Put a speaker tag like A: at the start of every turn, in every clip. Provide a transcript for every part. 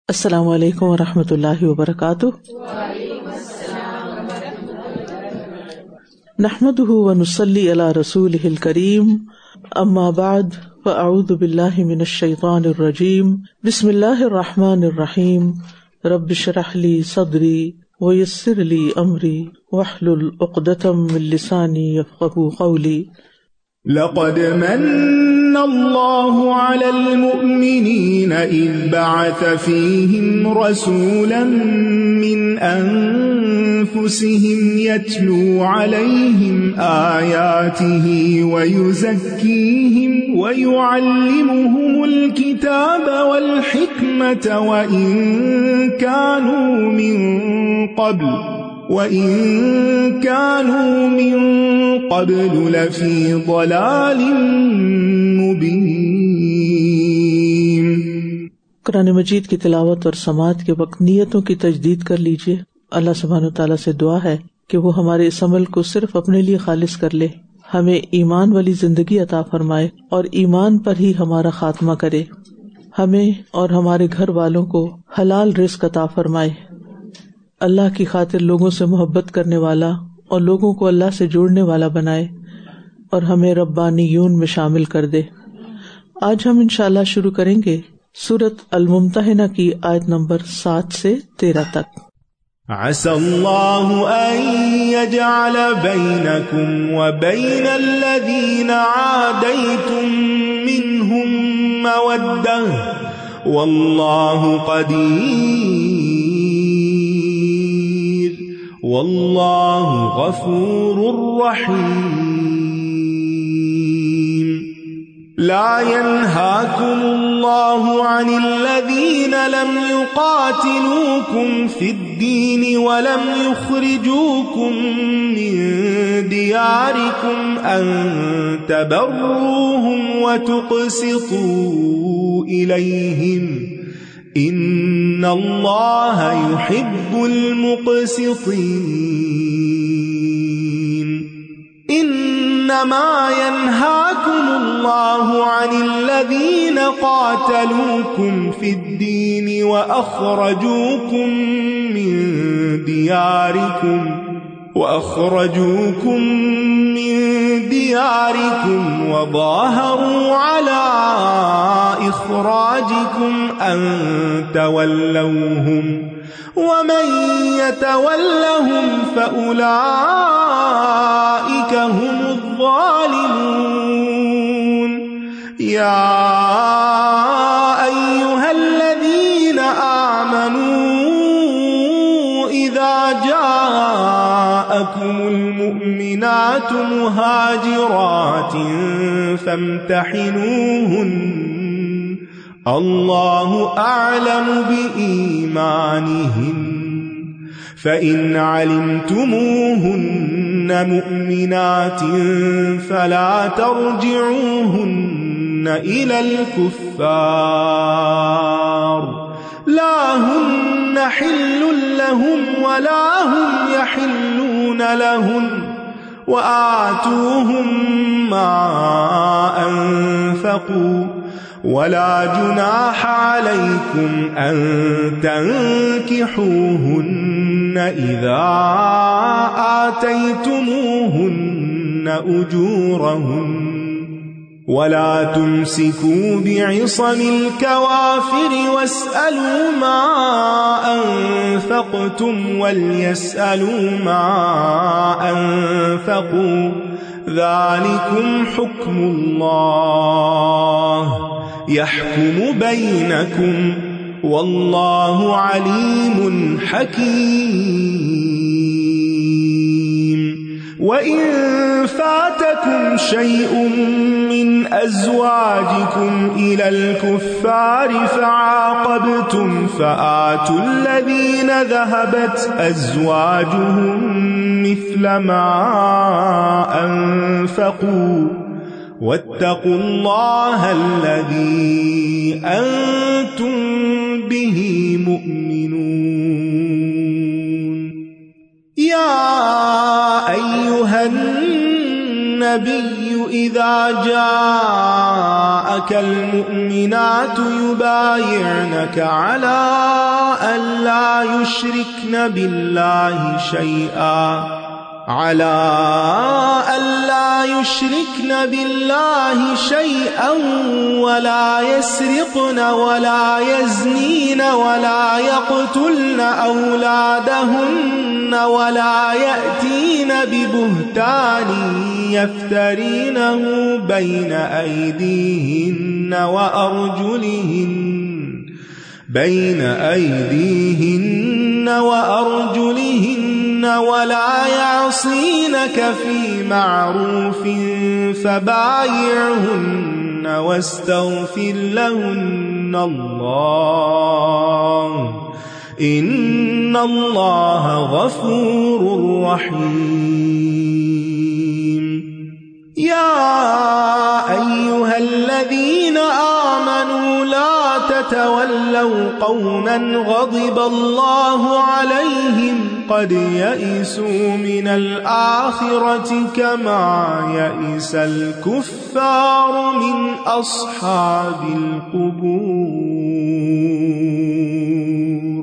A: अस्सलामु अलैकुम व रहमतुल्लाहि व बरकातुहू। नहमदुहु व नुसल्ली अला रसूलिहिल करीम। अम्मा बाद फ़अऊज़ु बिल्लाहि मिनश शैतानिर रजीम। बिस्मिल्लाहिर रहमानिर रहीम। रब्बि इश्रह ली सदरी व यस्सिर ली अमरी वहलुल उक़दतम मिन लिसानी यफ़क़हू क़ौली।
B: लक़द मन्ना अल्लाहु अलल मुअ्मिनीना इज़ बअथ फ़ीहिम रसूलन मिन अनफुसिहिम यत्लू अलैहिम आयातिही व युज़क्कीहिम व युअल्लिमुहुमुल किताब वल हिकमत व इन कानू मिन क़ब्ल लफ़ी ज़लालिम मुबीन।
A: कुरान मजीद की तिलावत और समात के वक्त नियतों की तजदीद कर लीजिए। अल्लाह सुब्हानहू तआला से दुआ है कि वो हमारे इस अमल को सिर्फ अपने लिए खालिस कर ले, हमें ईमान वाली जिंदगी अता फरमाए और ईमान पर ही हमारा खात्मा करे, हमें और हमारे घर वालों को हलाल रिज़्क़ अता फरमाए, अल्लाह की खातिर लोगों से मोहब्बत करने वाला और लोगों को अल्लाह से जोड़ने वाला बनाए और हमें रब्बानियून में शामिल कर दे। आज हम इंशाअल्लाह शुरू करेंगे सूरत अल-मुम्तहिना की आयत नंबर 7 से 13 तक।
B: असल्लाहु अन यजअल बैनकुम व बैनल लज़ीना आदैतुम मिनहुम मवद्दह वल्लाहु क़दीर वल्लाहु गफूरुर रहीम। ला यन्हाकुमुल्लाहु अनिल लज़ीना लम युक़ातिलूकुम फ़िद्दीन व लम युख़रिजूकुम मिन दियारिकुम अन तबर्रूहुम व तुक़सितू इलैहिम इन्नल्लाहा युहिब्बुल मुक़सितीन। इन्नमा यन्हाकुमुल्लाहु अनिल लज़ीना क़ातलूकुम फ़िद्दीन व अख़रजूकुम मिन दियारिकुम व ज़ाहरू अला इख़राजिकुम अन तवल्लौहुम वमन यतवल्लहुम फ़उलाइक हुमुज़ ज़ालिमून। या अय्युहल्लज़ीना आमनू इज़ा जाअकुमुल मुअ्मिनातु मुहाजिरातिन फम्तहिनूहुन अल्लाहु अअलमु बिईमानिहिन फ़इन अलिमतुमूहुन्न मुअ्मिनातिन फ़ला तर्जिऊहुन्न इलल कुफ़्फ़ार ला हुन्न हिल्लुन लहुम वला हुम यहिल्लून लहुन व आतूहुम मा अनफ़क़ू वला जुनाह अलैकुम अन तंकिहूहुन्न इज़ा आतैतुमूहुन्न उजूरहुन्न वला तुमसिकू बिइसमिल कवाफिर वस्अलू मा अनफ़क़्तुम वलयस्अलू मा अनफ़क़ू ज़ालिकुम हुक्मुल्लाह यहकुमु बैनकुम वल्लाहु अलीमुन हकीम। वइन फ़ातकुम शैउन मिन अज़वाजिकुम इलल कुफ़्फ़ारि फ़आक़बतुम फ़आतुल लज़ीना ज़हबत अज़वाजुहुम मिस्ल मा अनफ़क़ू वत्तक़ुल्लाह अल्लज़ी अंतुम बिही मुअ्मिनून। या अय्युहन नबिय्यु إذا جاءك المؤمنات يبايعنك على ألا يشركن بالله شيئا ولا يسرقن ولا يزنين ولا يقتلن أولادهن ولا يأتين ببهتان يفترينه بين أيديهن وأرجلهن ولا يعصينك في معروف فبايعهن واستغفر لهن الله إن الله غفور رحيم يا أيها الذين آمنوا لا تتولوا قوما غضب الله عليهم قد يئسوا من الآخرة كما يئس الكفار من أصحاب القبور۔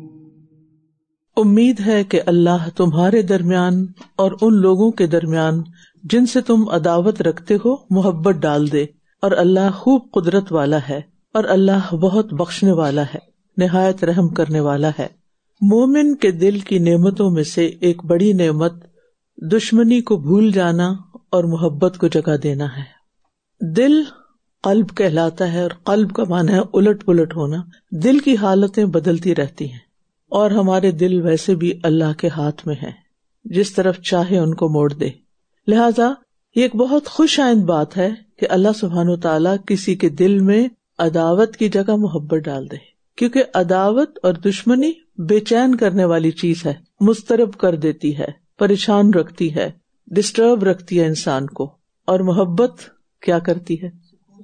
A: امید ہے کہ اللہ تمہارے درمیان اور ان لوگوں کے درمیان جن سے تم عداوت رکھتے ہو محبت ڈال دے، اور اللہ خوب قدرت والا ہے، اور اللہ بہت بخشنے والا ہے، نہایت رحم کرنے والا ہے۔ مومن کے دل کی نعمتوں میں سے ایک بڑی نعمت دشمنی کو بھول جانا اور محبت کو جگہ دینا ہے۔ دل قلب کہلاتا ہے، اور قلب کا معنی ہے الٹ پلٹ ہونا۔ دل کی حالتیں بدلتی رہتی ہیں، اور ہمارے دل ویسے بھی اللہ کے ہاتھ میں ہیں، جس طرف چاہے ان کو موڑ دے۔ لہذا یہ ایک بہت خوش آئند بات ہے کہ اللہ سبحانہ وتعالیٰ کسی کے دل میں عداوت کی جگہ محبت ڈال دے، کیونکہ عداوت اور دشمنی بے چین کرنے والی چیز ہے، مضطرب کر دیتی ہے، پریشان رکھتی ہے، ڈسٹرب رکھتی ہے انسان کو، اور محبت کیا کرتی ہے؟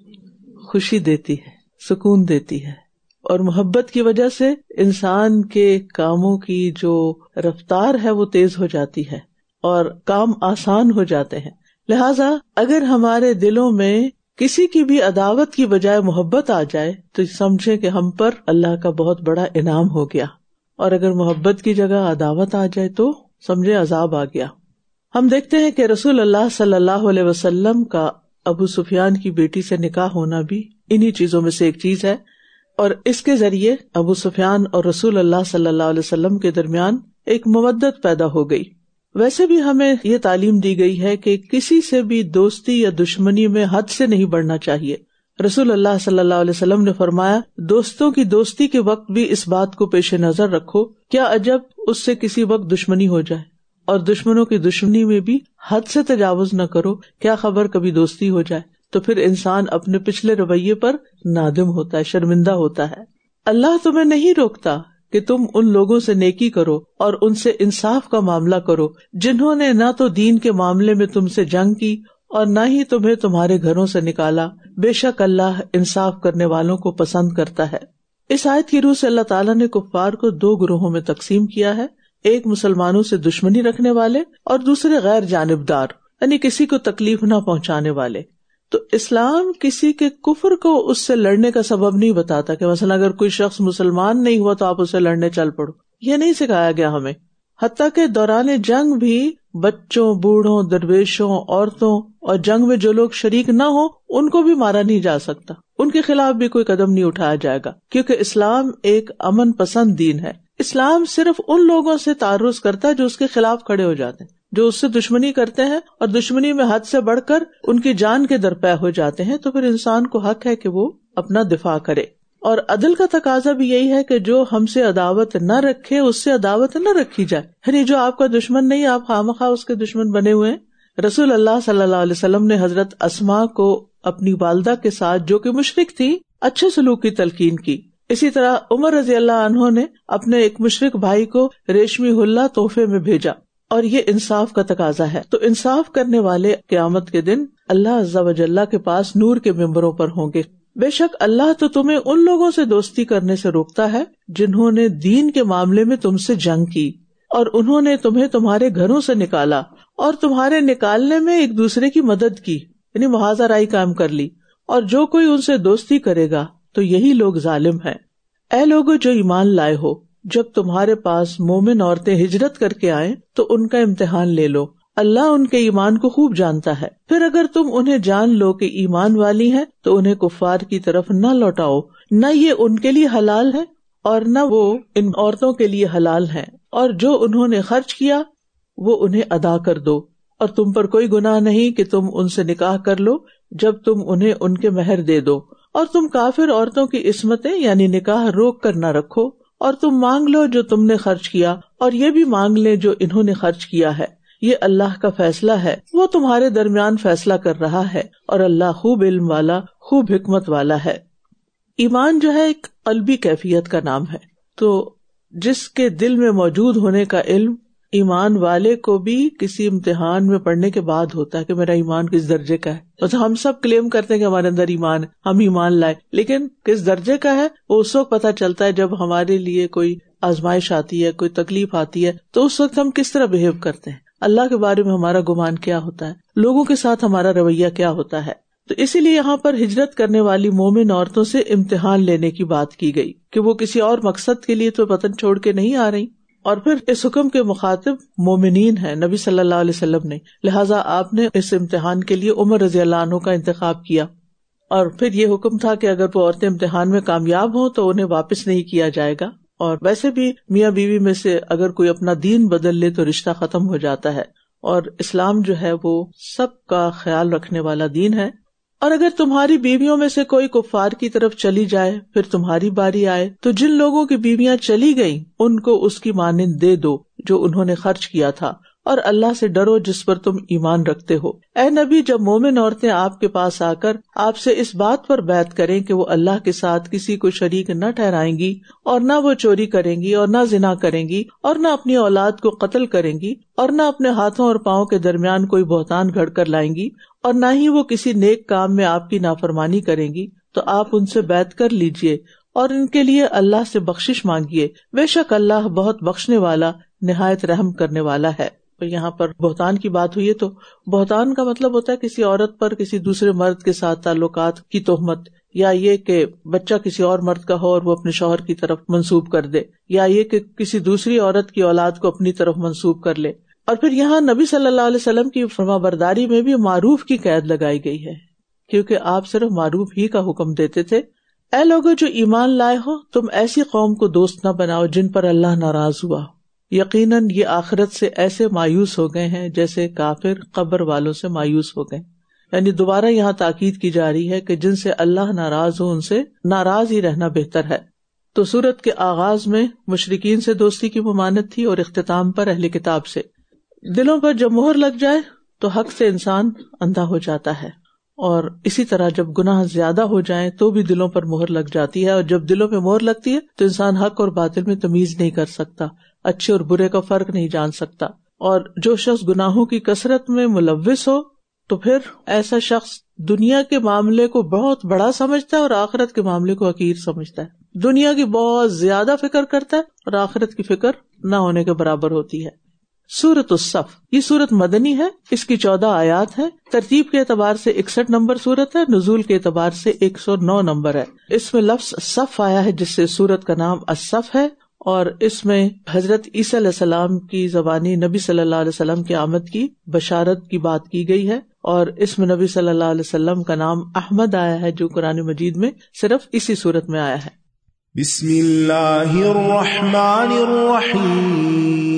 A: خوشی دیتی ہے، سکون دیتی ہے، اور محبت کی وجہ سے انسان کے کاموں کی جو رفتار ہے وہ تیز ہو جاتی ہے اور کام آسان ہو جاتے ہیں۔ لہٰذا اگر ہمارے دلوں میں کسی کی بھی عداوت کی بجائے محبت آ جائے تو سمجھے کہ ہم پر اللہ کا بہت بڑا انعام ہو گیا، اور اگر محبت کی جگہ عداوت آ جائے تو سمجھے عذاب آ گیا۔ ہم دیکھتے ہیں کہ رسول اللہ صلی اللہ علیہ وسلم کا ابو سفیان کی بیٹی سے نکاح ہونا بھی انہی چیزوں میں سے ایک چیز ہے، اور اس کے ذریعے ابو سفیان اور رسول اللہ صلی اللہ علیہ وسلم کے درمیان ایک مودت پیدا ہو گئی۔ ویسے بھی ہمیں یہ تعلیم دی گئی ہے کہ کسی سے بھی دوستی یا دشمنی میں حد سے نہیں بڑھنا چاہیے۔ رسول اللہ صلی اللہ علیہ وسلم نے فرمایا، دوستوں کی دوستی کے وقت بھی اس بات کو پیش نظر رکھو، کیا عجب اس سے کسی وقت دشمنی ہو جائے، اور دشمنوں کی دشمنی میں بھی حد سے تجاوز نہ کرو، کیا خبر کبھی دوستی ہو جائے۔ تو پھر انسان اپنے پچھلے رویے پر نادم ہوتا ہے، شرمندہ ہوتا ہے۔ اللہ تمہیں نہیں روکتا کہ تم ان لوگوں سے نیکی کرو اور ان سے انصاف کا معاملہ کرو جنہوں نے نہ تو دین کے معاملے میں تم سے جنگ کی اور نہ ہی تمہیں تمہارے گھروں سے نکالا، بے شک اللہ انصاف کرنے والوں کو پسند کرتا ہے۔ اس آیت کی روح سے اللہ تعالیٰ نے کفار کو دو گروہوں میں تقسیم کیا ہے، ایک مسلمانوں سے دشمنی رکھنے والے اور دوسرے غیر جانبدار، یعنی کسی کو تکلیف نہ پہنچانے والے۔ تو اسلام کسی کے کفر کو اس سے لڑنے کا سبب نہیں بتاتا کہ مثلا اگر کوئی شخص مسلمان نہیں ہوا تو آپ اسے لڑنے چل پڑو، یہ نہیں سکھایا گیا ہمیں۔ حتیٰ کہ دوران جنگ بھی بچوں، بوڑھوں، درویشوں، عورتوں اور جنگ میں جو لوگ شریک نہ ہوں ان کو بھی مارا نہیں جا سکتا، ان کے خلاف بھی کوئی قدم نہیں اٹھایا جائے گا، کیونکہ اسلام ایک امن پسند دین ہے۔ اسلام صرف ان لوگوں سے تعرض کرتا ہے جو اس کے خلاف کھڑے ہو جاتے ہیں، جو اس سے دشمنی کرتے ہیں اور دشمنی میں حد سے بڑھ کر ان کی جان کے درپے ہو جاتے ہیں، تو پھر انسان کو حق ہے کہ وہ اپنا دفاع کرے۔ اور عدل کا تقاضا بھی یہی ہے کہ جو ہم سے عداوت نہ رکھے اس سے عداوت نہ رکھی جائے، یعنی جو آپ کا دشمن نہیں آپ خواہ اس کے دشمن بنے ہوئے ہیں۔ رسول اللہ صلی اللہ علیہ وسلم نے حضرت اسماء کو اپنی والدہ کے ساتھ جو کہ مشرک تھی اچھے سلوک کی تلقین کی۔ اسی طرح عمر رضی اللہ عنہ نے اپنے ایک مشرک بھائی کو ریشمی حلہ تحفے میں بھیجا، اور یہ انصاف کا تقاضا ہے۔ تو انصاف کرنے والے قیامت کے دن اللہ عز و جل کے پاس نور کے ممبروں پر ہوں گے۔ بے شک اللہ تو تمہیں ان لوگوں سے دوستی کرنے سے روکتا ہے جنہوں نے دین کے معاملے میں تم سے جنگ کی، اور انہوں نے تمہیں تمہارے گھروں سے نکالا اور تمہارے نکالنے میں ایک دوسرے کی مدد کی، یعنی محاذہ رائی قائم کر لی، اور جو کوئی ان سے دوستی کرے گا تو یہی لوگ ظالم ہیں۔ اے لوگو جو ایمان لائے ہو، جب تمہارے پاس مومن عورتیں ہجرت کر کے آئیں تو ان کا امتحان لے لو، اللہ ان کے ایمان کو خوب جانتا ہے۔ پھر اگر تم انہیں جان لو کہ ایمان والی ہیں تو انہیں کفار کی طرف نہ لوٹاؤ، نہ یہ ان کے لیے حلال ہے اور نہ وہ ان عورتوں کے لیے حلال ہیں، اور جو انہوں نے خرچ کیا وہ انہیں ادا کر دو، اور تم پر کوئی گناہ نہیں کہ تم ان سے نکاح کر لو جب تم انہیں ان کے مہر دے دو، اور تم کافر عورتوں کی عصمتیں یعنی نکاح روک کر نہ رکھو، اور تم مانگ لو جو تم نے خرچ کیا، اور یہ بھی مانگ لے جو انہوں نے خرچ کیا ہے، یہ اللہ کا فیصلہ ہے، وہ تمہارے درمیان فیصلہ کر رہا ہے، اور اللہ خوب علم والا، خوب حکمت والا ہے۔ ایمان جو ہے ایک قلبی کیفیت کا نام ہے، تو جس کے دل میں موجود ہونے کا علم ایمان والے کو بھی کسی امتحان میں پڑھنے کے بعد ہوتا ہے کہ میرا ایمان کس درجے کا ہے۔ تو ہم سب کلیم کرتے ہیں کہ ہمارے اندر ایمان ہے، ہم ایمان لائے، لیکن کس درجے کا ہے وہ اس وقت پتہ چلتا ہے جب ہمارے لیے کوئی آزمائش آتی ہے، کوئی تکلیف آتی ہے، تو اس وقت ہم کس طرح بہیو کرتے ہیں، اللہ کے بارے میں ہمارا گمان کیا ہوتا ہے، لوگوں کے ساتھ ہمارا رویہ کیا ہوتا ہے۔ تو اسی لیے یہاں پر ہجرت کرنے والی مومن عورتوں سے امتحان لینے کی بات کی گئی کہ وہ کسی اور مقصد کے لیے تو وطن چھوڑ کے نہیں آ رہی، اور پھر اس حکم کے مخاطب مومنین ہیں نبی صلی اللہ علیہ وسلم نے، لہٰذا آپ نے اس امتحان کے لیے عمر رضی اللہ عنہ کا انتخاب کیا، اور پھر یہ حکم تھا کہ اگر وہ عورتیں امتحان میں کامیاب ہوں تو انہیں واپس نہیں کیا جائے گا، اور ویسے بھی میاں بیوی میں سے اگر کوئی اپنا دین بدل لے تو رشتہ ختم ہو جاتا ہے، اور اسلام جو ہے وہ سب کا خیال رکھنے والا دین ہے۔ اور اگر تمہاری بیویوں میں سے کوئی کفار کی طرف چلی جائے پھر تمہاری باری آئے تو جن لوگوں کی بیویاں چلی گئیں ان کو اس کی مانند دے دو جو انہوں نے خرچ کیا تھا، اور اللہ سے ڈرو جس پر تم ایمان رکھتے ہو۔ اے نبی، جب مومن عورتیں آپ کے پاس آ کر آپ سے اس بات پر بیعت کریں کہ وہ اللہ کے ساتھ کسی کو شریک نہ ٹھہرائیں گی، اور نہ وہ چوری کریں گی، اور نہ زنا کریں گی، اور نہ اپنی اولاد کو قتل کریں گی، اور نہ اپنے ہاتھوں اور پاؤں کے درمیان کوئی بہتان گھڑ کر لائیں گی، اور نہ ہی وہ کسی نیک کام میں آپ کی نافرمانی کریں گی، تو آپ ان سے بیعت کر لیجئے اور ان کے لیے اللہ سے بخشش مانگیے، بے شک اللہ بہت بخشنے والا، نہایت رحم کرنے والا ہے۔ تو یہاں پر بہتان کی بات ہوئی ہے، تو بہتان کا مطلب ہوتا ہے کسی عورت پر کسی دوسرے مرد کے ساتھ تعلقات کی تہمت، یا یہ کہ بچہ کسی اور مرد کا ہو اور وہ اپنے شوہر کی طرف منسوب کر دے، یا یہ کہ کسی دوسری عورت کی اولاد کو اپنی طرف منسوب کر لے۔ اور پھر یہاں نبی صلی اللہ علیہ وسلم کی فرمانبرداری میں بھی معروف کی قید لگائی گئی ہے، کیونکہ آپ صرف معروف ہی کا حکم دیتے تھے۔ اے لوگو جو ایمان لائے ہو، تم ایسی قوم کو دوست نہ بناؤ جن پر اللہ ناراض ہوا، یقیناً یہ آخرت سے ایسے مایوس ہو گئے ہیں جیسے کافر قبر والوں سے مایوس ہو گئے۔ یعنی دوبارہ یہاں تاکید کی جا رہی ہے کہ جن سے اللہ ناراض ہو ان سے ناراض ہی رہنا بہتر ہے۔ تو سورت کے آغاز میں مشرکین سے دوستی کی ممانعت تھی، اور اختتام پر اہل کتاب سے۔ دلوں پر جب مہر لگ جائے تو حق سے انسان اندھا ہو جاتا ہے، اور اسی طرح جب گناہ زیادہ ہو جائیں تو بھی دلوں پر مہر لگ جاتی ہے، اور جب دلوں پہ مہر لگتی ہے تو انسان حق اور باطل میں تمیز نہیں کر سکتا، اچھے اور برے کا فرق نہیں جان سکتا۔ اور جو شخص گناہوں کی کثرت میں ملوث ہو تو پھر ایسا شخص دنیا کے معاملے کو بہت بڑا سمجھتا ہے اور آخرت کے معاملے کو حقیر سمجھتا ہے، دنیا کی بہت زیادہ فکر کرتا ہے اور آخرت کی فکر نہ ہونے کے برابر ہوتی ہے۔ سورۃ الصف، یہ سورت مدنی ہے، اس کی 14 آیات ہے، ترتیب کے اعتبار سے 61 نمبر سورت ہے، نزول کے اعتبار سے 109 نمبر ہے۔ اس میں لفظ صف آیا ہے جس سے سورت کا نام الصف ہے، اور اس میں حضرت عیسیٰ علیہ السلام کی زبانی نبی صلی اللہ علیہ وسلم کی آمد کی بشارت کی بات کی گئی ہے، اور اس میں نبی صلی اللہ علیہ وسلم کا نام احمد آیا ہے جو قرآن مجید میں صرف اسی سورت میں آیا ہے۔
B: بسم اللہ الرحمن الرحیم،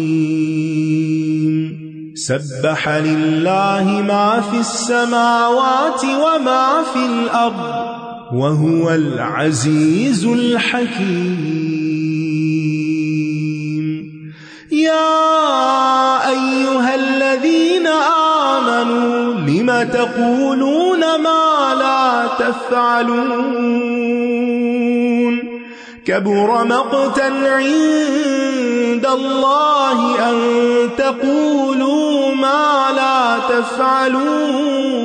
B: سبح للہ ما فی السماوات وما فی الارض وهو العزیز الحکیم۔ یا ایہا الذین آمنوا لم تقولون ما لا تفعلون كبر مقتا عند اللہ ان تقولوا ما لا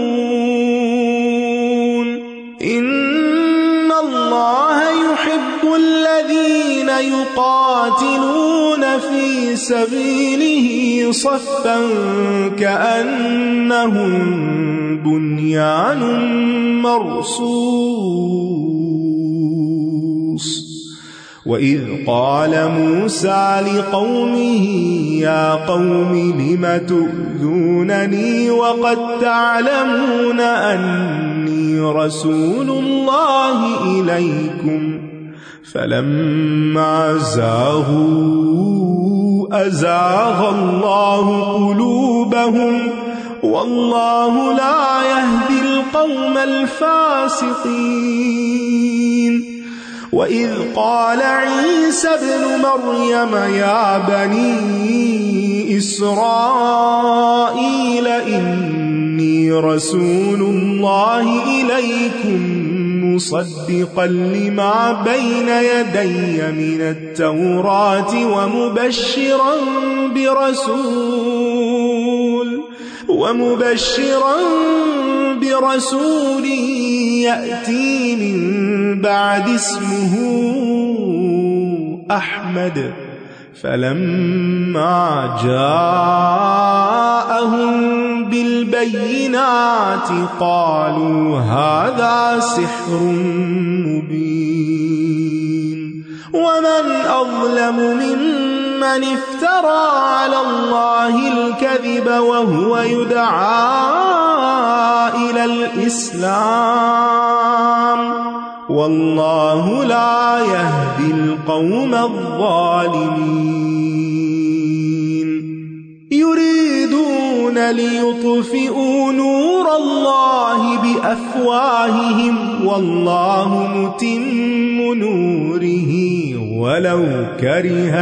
B: تفعلون ان اللہ يحب الذين يقاتلون في سبيله صفا كأنهم بنيان مرصوص وَإِذْ قَالَ مُوسَى لِقَوْمِهِ يَا قَوْمِ لِمَ تُؤْذُونَنِي وَقَدْ تَعْلَمُونَ أَنِّي رَسُولُ اللَّهِ إِلَيْكُمْ فَلَمَّا زَاغُوا أَزَاغَ اللَّهُ قُلُوبَهُمْ وَاللَّهُ لَا يَهْدِي الْقَوْمَ الْفَاسِقِينَ وَإِذْ قَالَ عِيسَى ابْنُ مَرْيَمَ يَا بَنِي إِسْرَائِيلَ إِنِّي رَسُولُ اللَّهِ إِلَيْكُمْ مُصَدِّقًا لِمَا بَيْنَ يَدَيَّ مِنَ التَّوْرَاةِ ومبشرا برسول يأتي من بعد اسمه أحمد فلما جاءهم بالبينات قالوا هذا سحر مبين ومن أظلم ممن افترى على الله الكذب وهو يدعى إلى الإسلام والله لا يهدي القوم الظالمين يريدون ليطفئوا نور الله بأفواههم والله متم نوره ولو كره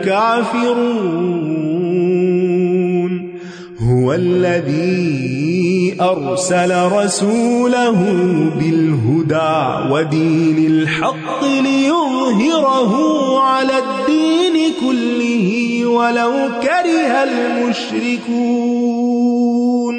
B: الكافرون هو الذي أرسل رسوله بالهدى ودين الحق ليظهره على الدين كله ولو كره المشركون.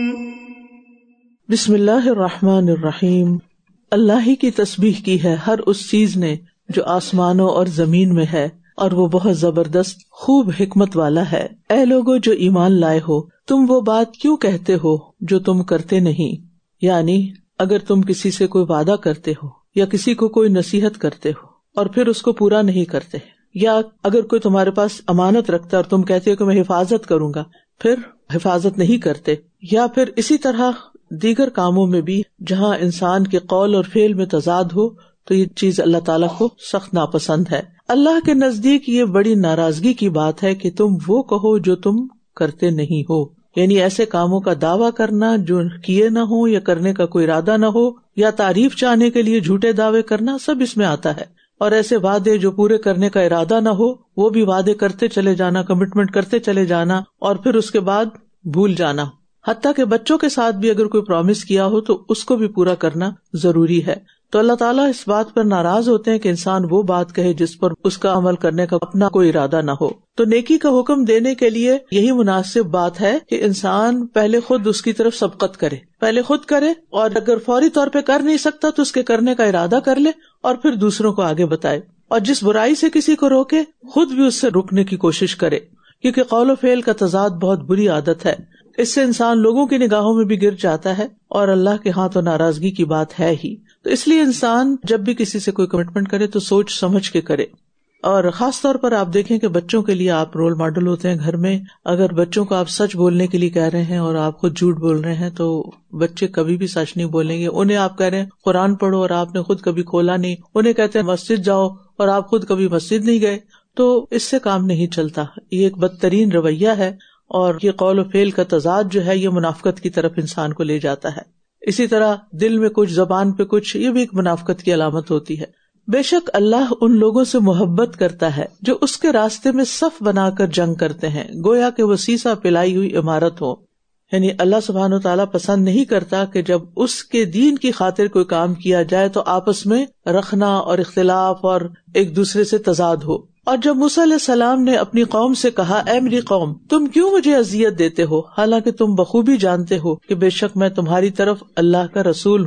A: بسم اللہ الرحمن الرحیم. اللہ ہی کی تسبیح کی ہے ہر اس چیز نے جو آسمانوں اور زمین میں ہے، اور وہ بہت زبردست خوب حکمت والا ہے. اے لوگو جو ایمان لائے ہو، تم وہ بات کیوں کہتے ہو جو تم کرتے نہیں؟ یعنی اگر تم کسی سے کوئی وعدہ کرتے ہو یا کسی کو کوئی نصیحت کرتے ہو اور پھر اس کو پورا نہیں کرتے، یا اگر کوئی تمہارے پاس امانت رکھتا ہے اور تم کہتے ہو کہ میں حفاظت کروں گا پھر حفاظت نہیں کرتے، یا پھر اسی طرح دیگر کاموں میں بھی جہاں انسان کے قول اور فعل میں تضاد ہو تو یہ چیز اللہ تعالیٰ کو سخت ناپسند ہے. اللہ کے نزدیک یہ بڑی ناراضگی کی بات ہے کہ تم وہ کہو جو تم کرتے نہیں ہو، یعنی ایسے کاموں کا دعویٰ کرنا جو کیے نہ ہو یا کرنے کا کوئی ارادہ نہ ہو، یا تعریف چاہنے کے لیے جھوٹے دعوے کرنا، سب اس میں آتا ہے. اور ایسے وعدے جو پورے کرنے کا ارادہ نہ ہو، وہ بھی وعدے کرتے چلے جانا، کمٹمنٹ کرتے چلے جانا اور پھر اس کے بعد بھول جانا. حتیٰ کہ بچوں کے ساتھ بھی اگر کوئی پرومس کیا ہو تو اس کو بھی پورا کرنا ضروری ہے. تو اللہ تعالیٰ اس بات پر ناراض ہوتے ہیں کہ انسان وہ بات کہے جس پر اس کا عمل کرنے کا اپنا کوئی ارادہ نہ ہو. تو نیکی کا حکم دینے کے لیے یہی مناسب بات ہے کہ انسان پہلے خود اس کی طرف سبقت کرے، پہلے خود کرے، اور اگر فوری طور پہ کر نہیں سکتا تو اس کے کرنے کا ارادہ کر لے اور پھر دوسروں کو آگے بتائے. اور جس برائی سے کسی کو روکے خود بھی اس سے رکنے کی کوشش کرے، کیونکہ قول و فعل کا تضاد بہت بری عادت ہے. اس سے انسان لوگوں کی نگاہوں میں بھی گر جاتا ہے اور اللہ کے ہاں تو ناراضگی کی بات ہے ہی. تو اس لیے انسان جب بھی کسی سے کوئی کمٹمنٹ کرے تو سوچ سمجھ کے کرے. اور خاص طور پر آپ دیکھیں کہ بچوں کے لیے آپ رول ماڈل ہوتے ہیں گھر میں. اگر بچوں کو آپ سچ بولنے کے لیے کہہ رہے ہیں اور آپ خود جھوٹ بول رہے ہیں تو بچے کبھی بھی سچ نہیں بولیں گے. انہیں آپ کہہ رہے ہیں قرآن پڑھو اور آپ نے خود کبھی کھولا نہیں، انہیں کہتے ہیں مسجد جاؤ اور آپ خود کبھی مسجد نہیں گئے، تو اس سے کام نہیں چلتا. یہ ایک بدترین رویہ ہے اور یہ قول و فعل کا تضاد جو ہے یہ منافقت کی طرف انسان کو لے جاتا ہے. اسی طرح دل میں کچھ، زبان پہ کچھ، یہ بھی ایک منافقت کی علامت ہوتی ہے. بے شک اللہ ان لوگوں سے محبت کرتا ہے جو اس کے راستے میں صف بنا کر جنگ کرتے ہیں، گویا کہ وہ سیسا پلائی ہوئی عمارت ہو. یعنی اللہ سبحانہ و تعالیٰ پسند نہیں کرتا کہ جب اس کے دین کی خاطر کوئی کام کیا جائے تو آپس میں رخنا اور اختلاف اور ایک دوسرے سے تضاد ہو. اور جب موسیٰ علیہ السلام نے اپنی قوم سے کہا، اے میری قوم، تم کیوں مجھے اذیت دیتے ہو حالانکہ تم بخوبی جانتے ہو کہ بے شک میں تمہاری طرف اللہ کا رسول ہوں.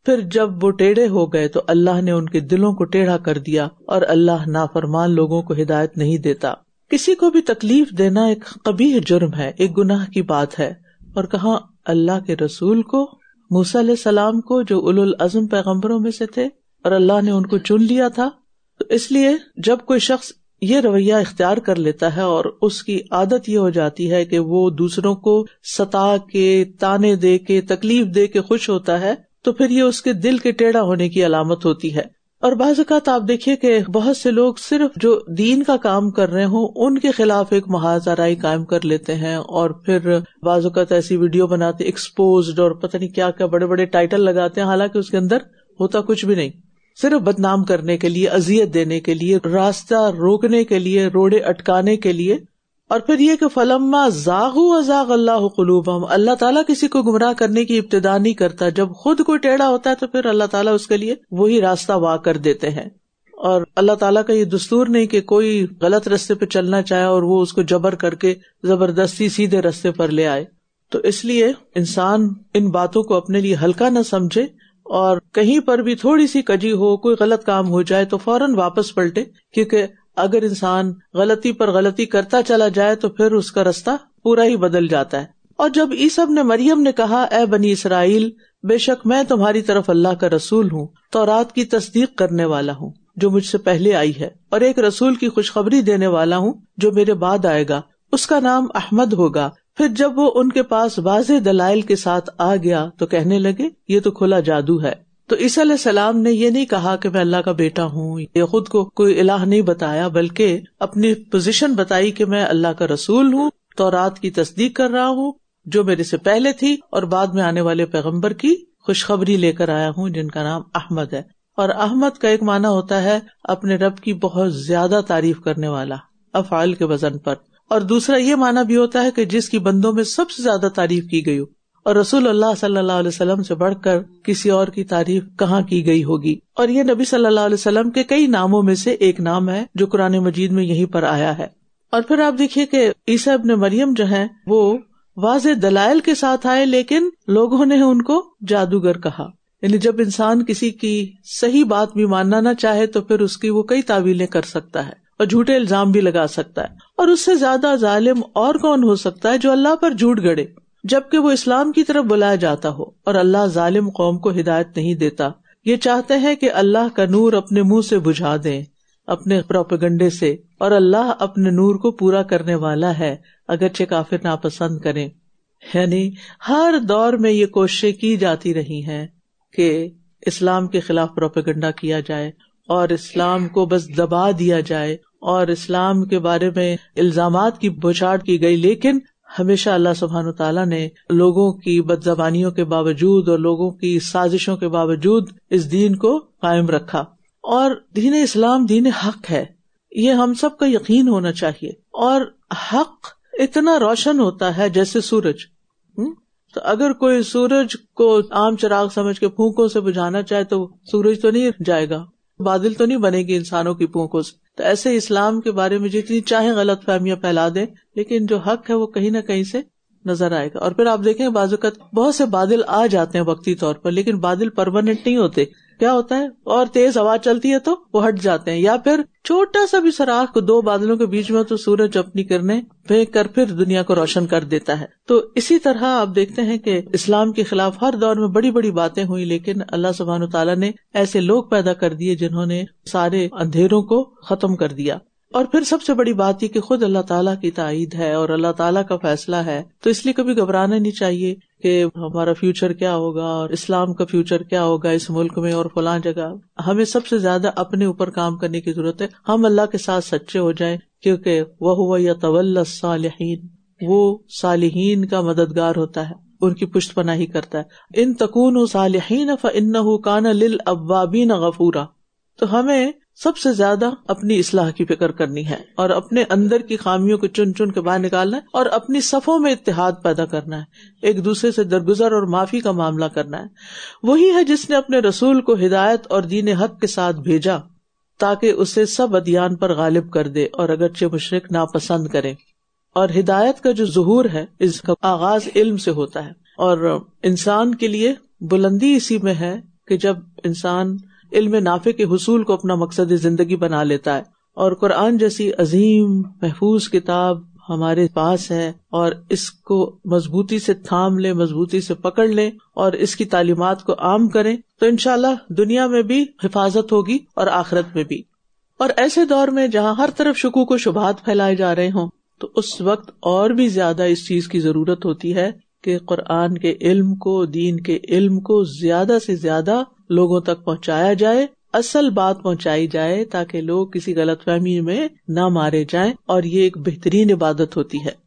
A: پھر جب وہ ٹیڑھے ہو گئے تو اللہ نے ان کے دلوں کو ٹیڑھا کر دیا، اور اللہ نافرمان لوگوں کو ہدایت نہیں دیتا۔ کسی کو بھی تکلیف دینا ایک قبیح جرم ہے، ایک گناہ کی بات ہے، اور کہاں اللہ کے رسول کو، موسیٰ علیہ السلام کو جو اولو العزم پیغمبروں میں سے تھے، اور اللہ نے ان کو چن لیا تھا۔ تو اس لیے جب کوئی شخص یہ رویہ اختیار کر لیتا ہے اور اس کی عادت یہ ہو جاتی ہے کہ وہ دوسروں کو ستا کے، تانے دے کے، تکلیف دے کے خوش ہوتا ہے، تو پھر یہ اس کے دل کے ٹیڑھا ہونے کی علامت ہوتی ہے۔ اور بعض اوقات آپ دیکھیے کہ بہت سے لوگ صرف جو دین کا کام کر رہے ہوں ان کے خلاف ایک محاذ آرائی قائم کر لیتے ہیں، اور پھر بعض اوقات ایسی ویڈیو بناتے ایکسپوزڈ، اور پتہ نہیں کیا کیا بڑے بڑے ٹائٹل لگاتے ہیں، حالانکہ اس کے اندر ہوتا کچھ بھی نہیں، صرف بدنام کرنے کے لیے، اذیت دینے کے لیے، راستہ روکنے کے لیے، روڑے اٹکانے کے لیے۔ اور پھر یہ کہ فلما زاغوا ازاغ اللہ قلوبہم، اللہ تعالیٰ کسی کو گمراہ کرنے کی ابتدا نہیں کرتا، جب خود کوئی ٹیڑھا ہوتا ہے تو پھر اللہ تعالیٰ اس کے لیے وہی راستہ وا کر دیتے ہیں۔ اور اللہ تعالیٰ کا یہ دستور نہیں کہ کوئی غلط راستے پہ چلنا چاہے اور وہ اس کو جبر کر کے زبردستی سیدھے راستے پر لے آئے۔ تو اس لیے انسان ان باتوں کو اپنے لیے ہلکا نہ سمجھے، اور کہیں پر بھی تھوڑی سی کجی ہو، کوئی غلط کام ہو جائے تو فوراً واپس پلٹے، کیونکہ اگر انسان غلطی پر غلطی کرتا چلا جائے تو پھر اس کا راستہ پورا ہی بدل جاتا ہے۔ اور جب عیسیٰ ابن مریم نے کہا، اے بنی اسرائیل، بے شک میں تمہاری طرف اللہ کا رسول ہوں، تورات کی تصدیق کرنے والا ہوں جو مجھ سے پہلے آئی ہے، اور ایک رسول کی خوشخبری دینے والا ہوں جو میرے بعد آئے گا، اس کا نام احمد ہوگا۔ پھر جب وہ ان کے پاس واضح دلائل کے ساتھ آ گیا تو کہنے لگے، یہ تو کھلا جادو ہے۔ تو عیسیٰ علیہ السلام نے یہ نہیں کہا کہ میں اللہ کا بیٹا ہوں، یہ خود کو کوئی الہ نہیں بتایا، بلکہ اپنی پوزیشن بتائی کہ میں اللہ کا رسول ہوں، تورات کی تصدیق کر رہا ہوں جو میرے سے پہلے تھی، اور بعد میں آنے والے پیغمبر کی خوشخبری لے کر آیا ہوں جن کا نام احمد ہے۔ اور احمد کا ایک معنی ہوتا ہے اپنے رب کی بہت زیادہ تعریف کرنے والا، افعال کے وزن پر، اور دوسرا یہ معنی بھی ہوتا ہے کہ جس کی بندوں میں سب سے زیادہ تعریف کی گئی ہو، اور رسول اللہ صلی اللہ علیہ وسلم سے بڑھ کر کسی اور کی تعریف کہاں کی گئی ہوگی۔ اور یہ نبی صلی اللہ علیہ وسلم کے کئی ناموں میں سے ایک نام ہے جو قرآن مجید میں یہیں پر آیا ہے۔ اور پھر آپ دیکھیے کہ عیسیٰ ابن مریم جو ہیں وہ واضح دلائل کے ساتھ آئے، لیکن لوگوں نے ان کو جادوگر کہا۔ یعنی جب انسان کسی کی صحیح بات بھی ماننا نہ چاہے تو پھر اس کی وہ کئی تعویلیں کر سکتا ہے اور جھوٹے الزام بھی لگا سکتا ہے، اور اس سے زیادہ ظالم اور کون ہو سکتا ہے جو اللہ پر جھوٹ گڑے جبکہ وہ اسلام کی طرف بلایا جاتا ہو۔ اور اللہ ظالم قوم کو ہدایت نہیں دیتا، یہ چاہتے ہیں کہ اللہ کا نور اپنے منہ سے بجھا دیں، اپنے پروپیگنڈے سے، اور اللہ اپنے نور کو پورا کرنے والا ہے اگرچہ کافر ناپسند کریں۔ یعنی ہر دور میں یہ کوششیں کی جاتی رہی ہیں کہ اسلام کے خلاف پروپیگنڈا کیا جائے اور اسلام کو بس دبا دیا جائے اور اسلام کے بارے میں الزامات کی بوچھاڑ کی گئی، لیکن ہمیشہ اللہ سبحانہ وتعالیٰ نے لوگوں کی بدزبانیوں کے باوجود اور لوگوں کی سازشوں کے باوجود اس دین کو قائم رکھا۔ اور دین اسلام دین حق ہے، یہ ہم سب کا یقین ہونا چاہیے، اور حق اتنا روشن ہوتا ہے جیسے سورج۔ تو اگر کوئی سورج کو عام چراغ سمجھ کے پھونکوں سے بجھانا چاہے تو سورج تو نہیں جائے گا، بادل تو نہیں بنے گی انسانوں کی پھونکوں سے۔ تو ایسے اسلام کے بارے میں جتنی چاہے غلط فہمیاں پھیلا دیں، لیکن جو حق ہے وہ کہیں نہ کہیں سے نظر آئے گا۔ اور پھر آپ دیکھیں بعض اوقات بہت سے بادل آ جاتے ہیں وقتی طور پر، لیکن بادل پرماننٹ نہیں ہوتے۔ کیا ہوتا ہے، اور تیز ہوا چلتی ہے تو وہ ہٹ جاتے ہیں، یا پھر چھوٹا سا بھی سراخ دو بادلوں کے بیچ میں تو سورج اپنی کرنیں پھینک کر پھر دنیا کو روشن کر دیتا ہے۔ تو اسی طرح آپ دیکھتے ہیں کہ اسلام کے خلاف ہر دور میں بڑی بڑی باتیں ہوئی، لیکن اللہ سبحانہ تعالیٰ نے ایسے لوگ پیدا کر دیے جنہوں نے سارے اندھیروں کو ختم کر دیا۔ اور پھر سب سے بڑی بات یہ کہ خود اللہ تعالیٰ کی تائید ہے اور اللہ تعالیٰ کا فیصلہ ہے، تو اس لیے کبھی گھبرانا نہیں چاہیے کہ ہمارا فیوچر کیا ہوگا اور اسلام کا فیوچر کیا ہوگا اس ملک میں اور فلاں جگہ۔ ہمیں سب سے زیادہ اپنے اوپر کام کرنے کی ضرورت ہے، ہم اللہ کے ساتھ سچے ہو جائیں، کیونکہ وَهُوَ يَتَوَلَّى الصَّالِحِينَ، وہ صالحین کا مددگار ہوتا ہے، ان کی پشت پناہی کرتا ہے۔ ان تکونوا صالحین فإنہ کان للأوابین غفورا۔ تو ہمیں سب سے زیادہ اپنی اصلاح کی فکر کرنی ہے اور اپنے اندر کی خامیوں کو چن چن کے باہر نکالنا ہے اور اپنی صفوں میں اتحاد پیدا کرنا ہے، ایک دوسرے سے درگزر اور معافی کا معاملہ کرنا ہے۔ وہی ہے جس نے اپنے رسول کو ہدایت اور دین حق کے ساتھ بھیجا تاکہ اسے سب ادیان پر غالب کر دے، اور اگرچہ مشرک ناپسند کریں۔ اور ہدایت کا جو ظہور ہے اس کا آغاز علم سے ہوتا ہے، اور انسان کے لیے بلندی اسی میں ہے کہ جب انسان علم نافع کے حصول کو اپنا مقصد زندگی بنا لیتا ہے، اور قرآن جیسی عظیم محفوظ کتاب ہمارے پاس ہے اور اس کو مضبوطی سے تھام لیں، مضبوطی سے پکڑ لیں اور اس کی تعلیمات کو عام کریں، تو انشاءاللہ دنیا میں بھی حفاظت ہوگی اور آخرت میں بھی۔ اور ایسے دور میں جہاں ہر طرف شکوک و شبہات پھیلائے جا رہے ہوں، تو اس وقت اور بھی زیادہ اس چیز کی ضرورت ہوتی ہے کہ قرآن کے علم کو، دین کے علم کو زیادہ سے زیادہ لوگوں تک پہنچایا جائے، اصل بات پہنچائی جائے، تاکہ لوگ کسی غلط فہمی میں نہ مارے جائیں، اور یہ ایک بہترین عبادت ہوتی ہے۔